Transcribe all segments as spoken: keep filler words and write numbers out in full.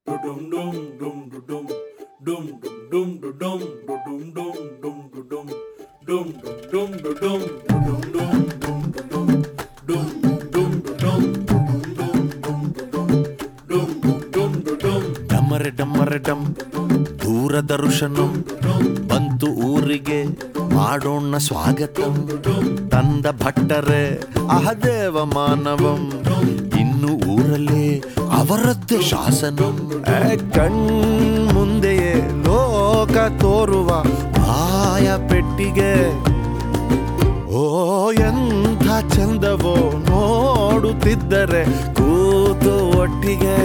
ಡಮರೆ ಡಮರೆ ಡಮ್ ದೂರದರ್ಶನಂ ಬಂತು ಊರಿಗೆ ಮಾಡೋಣ ಸ್ವಾಗತಂ ತಂದ ಭಟ್ಟರೆ ಅಹದೇವ ಮಾನವಂ ಇನ್ನು ಊರಲ್ಲಿ ಅವರದ್ದೇ ಶಾಸನಂ ಕಣ್ ಮುಂದೆಯೇ ಲೋಕ ತೋರುವ ಮಾಯ ಪೆಟ್ಟಿಗೆ ಓ ಎಂಥ ಚಂದವೋ ನೋಡುತ್ತಿದ್ದರೆ ಕೂತು ಒಟ್ಟಿಗೆ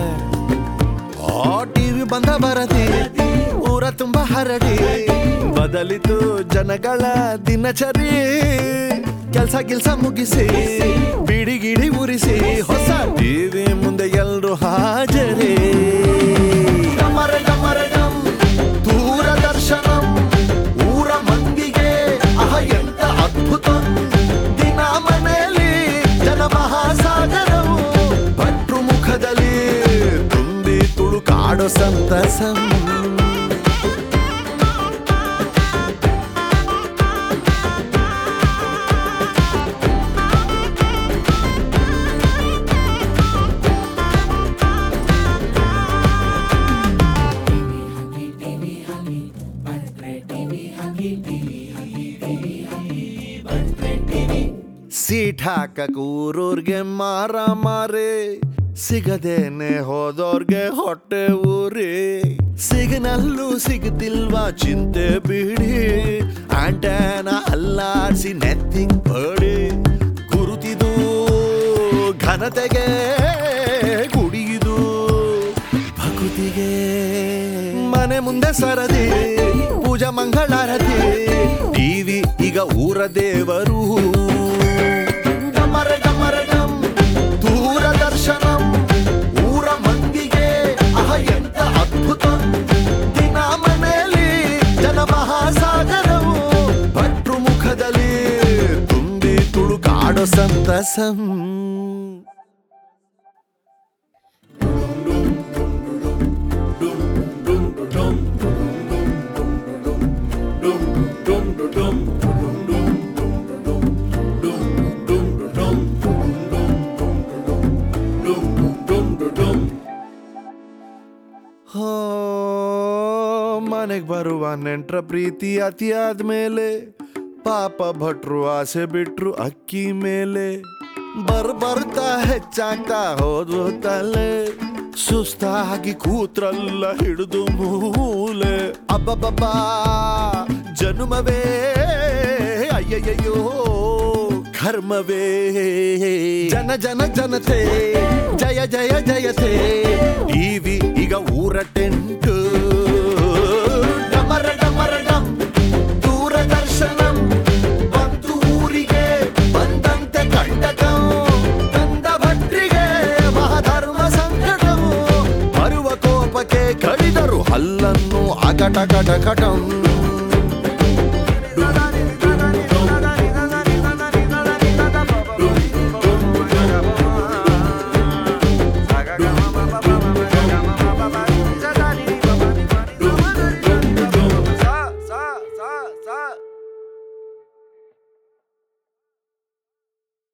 ಆ ಟಿವಿ ಬಂದ ಬರದಿ ಊರ ತುಂಬ ಹರಡಿ ಬದಲಿತು ಜನಗಳ ದಿನಚರಿ ಕೆಲ್ಸ ಗಿಲ್ಸ ಮುಗಿಸಿ ಬಿಡಿ ಗಿಡಿ ಉರಿಸಿ ಹೊಸ ಟಿವಿ ಮುಂದೆ ಎಲ್ರು ಹಾಜರಿ ಡಮರೆ ಡಮರೆ ಡಮ್ ದೂರದರ್ಶನಂ ಊರ ಮಂದಿಗೆ ಅಹ ಎಂತ ಅದ್ಭುತಂ ದಿನ ಮನೆಯಲ್ಲಿ ಜನ ಮಹಾಸಾಗರವು ಭಟ್ರು ಮುಖದಲ್ಲಿ ತುಂಬಿ ತುಳುಕಾಡೋ ಸಂತಸಂ ಸೀಟ್ ಹಾಕಕ್ ಊರೂರ್ಗೆ ಮಾರ ಮಾರೆ ಸಿಗದೇನೆ ಹೋದೋರ್ಗೆ ಹೊಟ್ಟೆ ಊರಿ ಸಿಗ್ನಲ್ಲೂ ಸಿಗತಿಲ್ವಾ ಚಿಂತೆ ಬಿಡಿ ಆಂಟೆನ ಅಲ್ಲಾಡ್ಸಿ ನೆತ್ತಿಂಗ್ ಬಡಿ ಗುರುತಿದು ಘನತೆಗೆ ಕುಡಿಯುದು ಭಕುತಿಗೆ ಮನೆ ಮುಂದೆ ಸರದಿ ಪೂಜಾ ಮಂಗಳಾರತಿ ಟಿವಿ ಈಗ ಊರ ದೇವರು ಡಮರೆ ಡಮರೆ ಡಮ್ ದೂರದರ್ಶನಂ ಊರ ಮಂದಿಗೆ ಅಹ ಎಂತ ಅದ್ಭುತಂ ದಿನ ಮನೆಯಲ್ಲಿ ಜನ ಮಹಾಸಾಗರವು ಭಟ್ರು ಮುಖದಲ್ಲಿ ತುಂಬಿ ತುಳುಕಾಡೋ ಸಂತಸಂ ಮನೆಗ್ ಬರುವ ನೆಂಟ್ರ ಪ್ರೀತಿ ಅತಿ ಆದ್ಮೇಲೆ ಪಾಪ ಭಟ್ರು ಆಸೆ ಬಿಟ್ರು ಅಕ್ಕಿ ಮೇಲೆ ಬರ್ ಬರ್ತಾ ಹೆಚ್ಚಾಗ್ತಾ ಹೋದ್ವು ತಲೆ ಸುಸ್ತಾಗಿ ಕೂತ್ರಲ್ಲ ಹಿಡಿದು ಮೂಲೆ ಅಬ್ಬಬ್ಬಬ್ಬಾ ಜನುಮವೇ ಅಯ್ಯಯ್ಯೋ ಕರ್ಮವೇ ಜನ ಜನ ಜನತೆ ಜಯ ಜಯ ಜಯತೆ ಟಿವಿ ಈಗ ಊರ ಟೆಂಟು ಡಮರ ಡಮರ ಡಮ್ ದೂರದರ್ಶನಂ ಬಂತು ಊರಿಗೆ ಬಂದಂತೆ ಕಂಡಕಂ ತಂದ ಭಟ್ರಿಗೆ ಮಹಾಧರ್ಮ ಸಂಕಟವು ಬರುವ ಕೋಪಕ್ಕೆ ಕಡಿದರು ಹಲ್ಲನ್ನು ಅಕಟ ಕಟ ಕಟಂ